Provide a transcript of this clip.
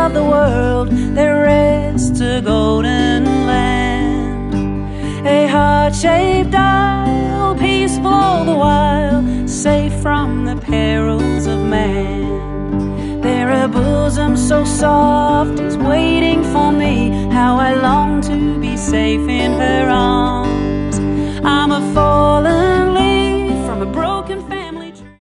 of the world there rests a golden land, a heart-shaped isle, peaceful all the while, safe from the perils of man. There a bosom so soft is waiting for me, how I long to be safe in her arms.